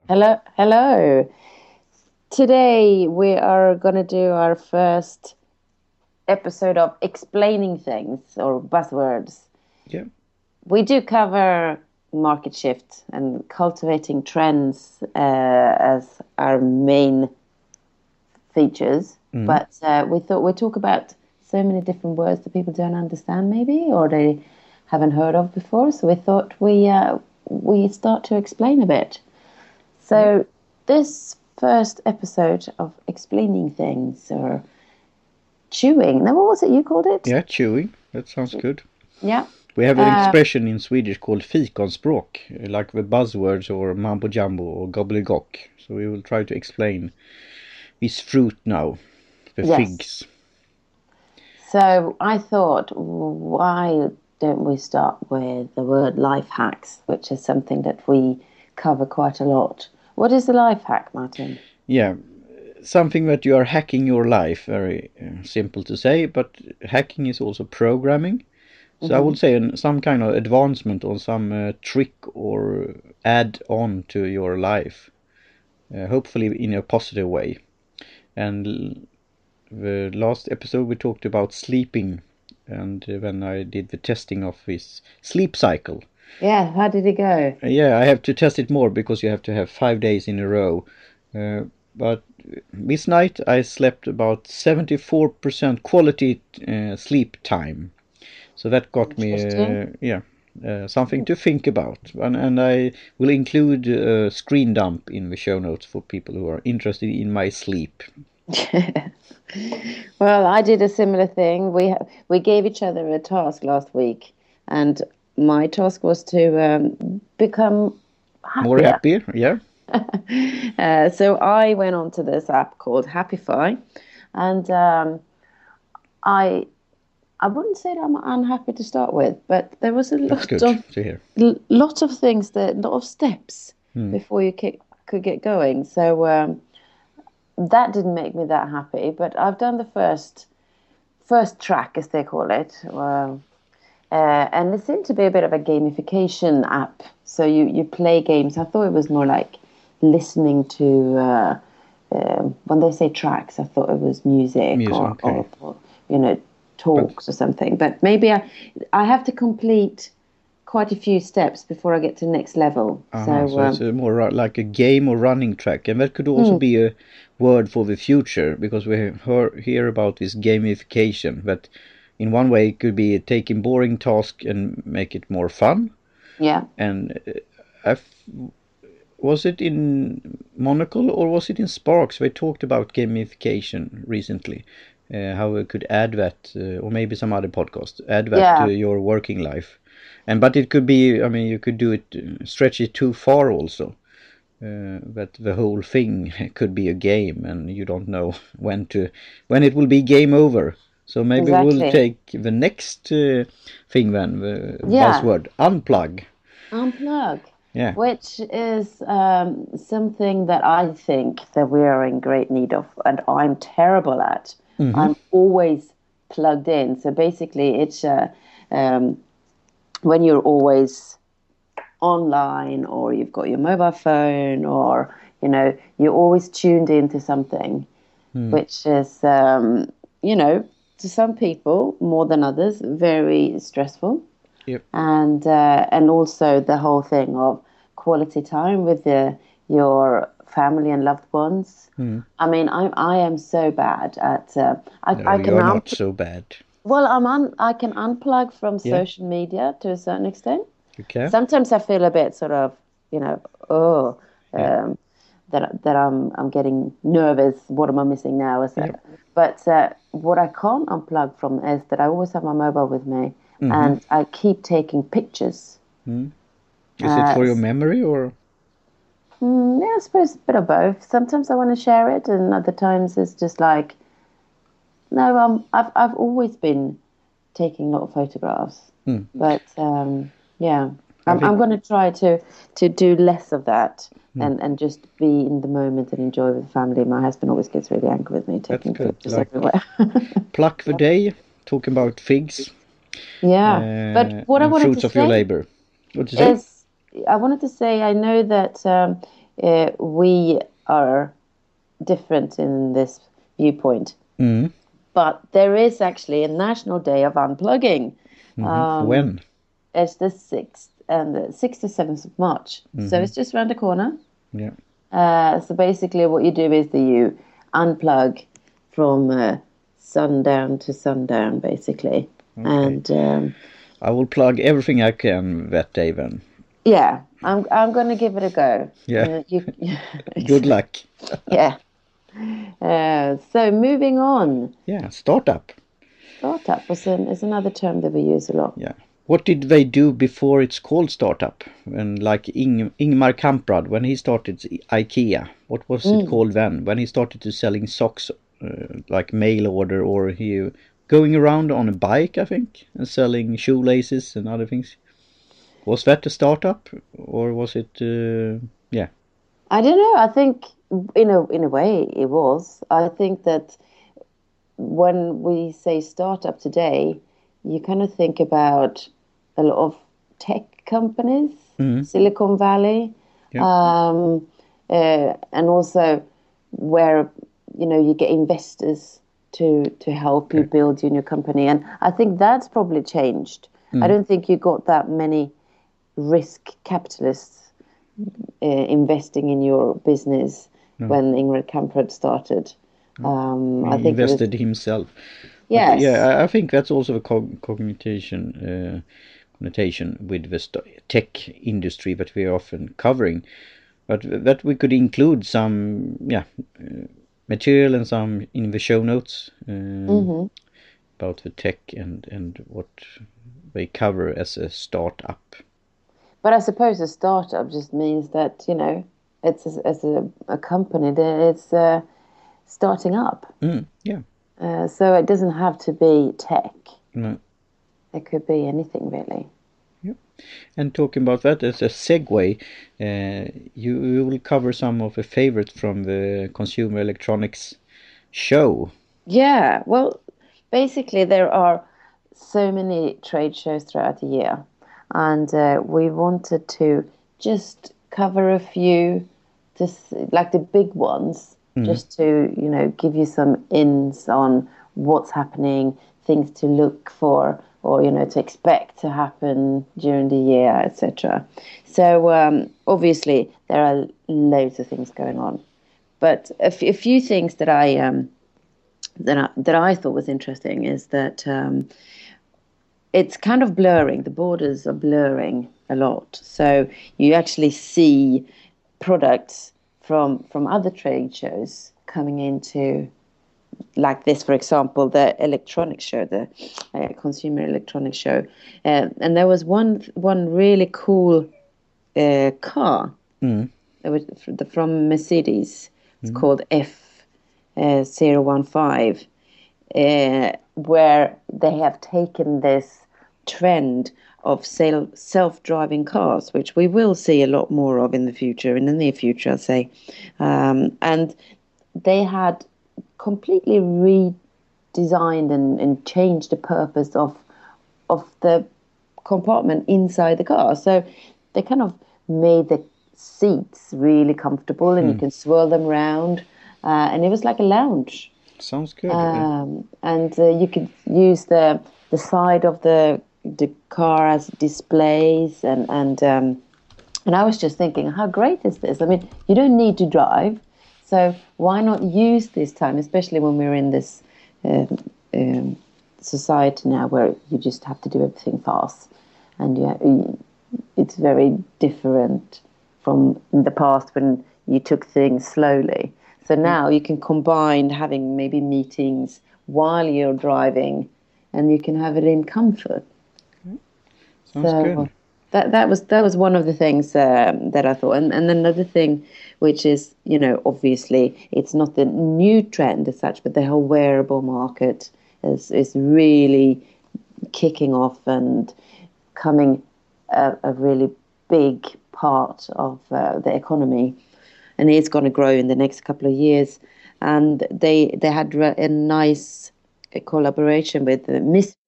Hello, hello. Today we are going to do our first episode of explaining things or buzzwords. Yeah. We do cover market shift and cultivating trends as our main features, Mm. but we thought we'd talk about so many different words that people don't understand, maybe, or they haven't heard of before. So we thought we start to explain a bit. Yeah. So, this first episode of explaining things or chewing, now what was it you called it? Yeah, chewing. That sounds good. Yeah. We have an Uh, expression in Swedish called fikonspråk, like the buzzwords or mambo jumbo or gobbledygook. So we will try to explain this fruit now, the yes. figs. So, I thought, why don't we start with the word life hacks, which is something that we cover quite a lot. What is a life hack, Martin? Yeah, something that you are hacking your life. Very simple to say, but hacking is also programming. So I Hmm. would say some kind of advancement or some trick or add on to your life, hopefully in a positive way. And the last episode we talked about sleeping, and when I did the testing of his sleep cycle. Yeah, how did it go? Yeah, I have to test it more because you have to have 5 days in a row. Uh, but this night I slept about 74% quality sleep time. So that got me, Interesting. something to think about. And I will include a screen dump in the show notes for people who are interested in my sleep. Well, I did a similar thing. We gave each other a task last week, and my task was to become More happier. happier, yeah. So I went onto this app called Happify, and I I wouldn't say that I'm unhappy to start with, but there was a That's lot good of to hear. lot of things that lot of steps Hmm. before could get going. So that didn't make me that happy, but I've done the first track, as they call it, and it seemed to be a bit of a gamification app. So you play games. I thought it was more like listening to when they say tracks. I thought it was music Music, okay. or you know But talks or something. But maybe I have to complete quite a few steps before I get to the next level. so So it's a more like a game or running track, and that could also hmm, be a word for the future because we hear about this gamification. That in one way it could be taking boring task and make it more fun. yeah. And was it in Monocle or was it in Sparks? They talked about gamification recently. How we could add that, or maybe some other podcast, add that Yeah, to your working life. And but it could be, I mean, you could do it, stretch it too far also. That the whole thing could be a game, and you don't know when it will be game over. So maybe we'll exactly. take the next thing then, the Yeah, buzzword unplug. unplug, Yeah. which is something that I think that we are in great need of, and I'm terrible at. Mm-hmm. I'm always plugged in. So basically, it's um, when you're always online, or you've got your mobile phone, or you're always tuned into something, Mm. which is you know to some people more than others very stressful. Yep. And also the whole thing of quality time with your family and loved ones. Mm. I mean, I am so bad at No, I can you're not so bad. I can unplug from Yeah, social media to a certain extent. you can. Sometimes I feel a bit sort of, oh, Yeah. um, that I'm getting nervous. What am I missing now? Is Yeah. that? But what I can't unplug from is that I always have my mobile with me, Mm-hmm. and I keep taking pictures. Mm. Is it Uh, for your memory or? yeah, I suppose a bit of both. Sometimes I want to share it, and other times it's just like, no, I've always been taking a lot of photographs, Mm. but yeah, I I'm think. going to try to do less of that Mm. and just be in the moment and enjoy with the family. My husband always gets really angry with me That's taking good. pictures Like everywhere. pluck the day, talking about figs Yeah, but what I and wanted to fruits of your say labor. What did you say? is, I wanted to say, I know that. we are different in this viewpoint. Mm. But there is actually a national day of unplugging. When? It's the 6th to 7th of March. So it's just around the corner. Yeah. So basically what you do is that you unplug from sundown to sundown, basically. Okay. And I will plug everything I can that day then. yeah, I'm going to give it a go. Yeah. You, Good luck. yeah. So moving on. Yeah, startup. Startup is another term that we use a lot. Yeah. What did they do before it's called startup? And like Ingmar Kamprad, when he started IKEA, what was it called then? When he started to selling socks, like mail order, or he going around on a bike, I think, and selling shoelaces and other things. Was that a startup, or was it? Yeah. I don't know. I think in a way it was. I think that when we say startup today, you kind of think about a lot of tech companies, Silicon Valley, Yeah. and also where you get investors to help you build your new company. And I think that's probably changed. I don't think you got that many risk capitalists investing in your business when Ingrid Kamprad started. I He think invested himself. But yes. yeah, I think that's also a connotation with the tech industry that we are often covering. But that we could include some material and some in the show notes about the tech and what they cover as a startup. But I suppose a startup just means that, it's as a company that it's starting up. Yeah. So it doesn't have to be tech. No. It could be anything, really. Yeah. And talking about that as a segue, you will cover some of the favorites from the Consumer Electronics show. Yeah, well, basically there are so many trade shows throughout the year, and we wanted to just cover a few, just like the big ones, just to give you some ins on what's happening, things to look for, or to expect to happen during the year, etc. So obviously there are loads of things going on, but a few things that I thought was interesting is that it's kind of blurring. The borders are blurring a lot. So you actually see products from other trade shows coming into, like this, for example, the electronics show, the Consumer Electronics show, and there was one really cool car that was from Mercedes. It's called F015. Where they have taken this trend of self-driving cars, which we will see a lot more of in the near future, I'd say. And they had completely redesigned and changed the purpose of the compartment inside the car. So they kind of made the seats really comfortable, and you can swirl them around, and it was like a lounge. Sounds good. And you could use the side of the car as displays, and I was just thinking, how great is this? I mean, you don't need to drive, so why not use this time, especially when we're in this society now where you just have to do everything fast, and it's very different from the past when you took things slowly. So now you can combine having maybe meetings while you're driving, and you can have it in comfort. Sounds good. That was one of the things that I thought, and another thing, which is obviously it's not the new trend as such, but the whole wearable market is really kicking off and coming a really big part of the economy. And it's going to grow in the next couple of years. And they had a nice collaboration with Miss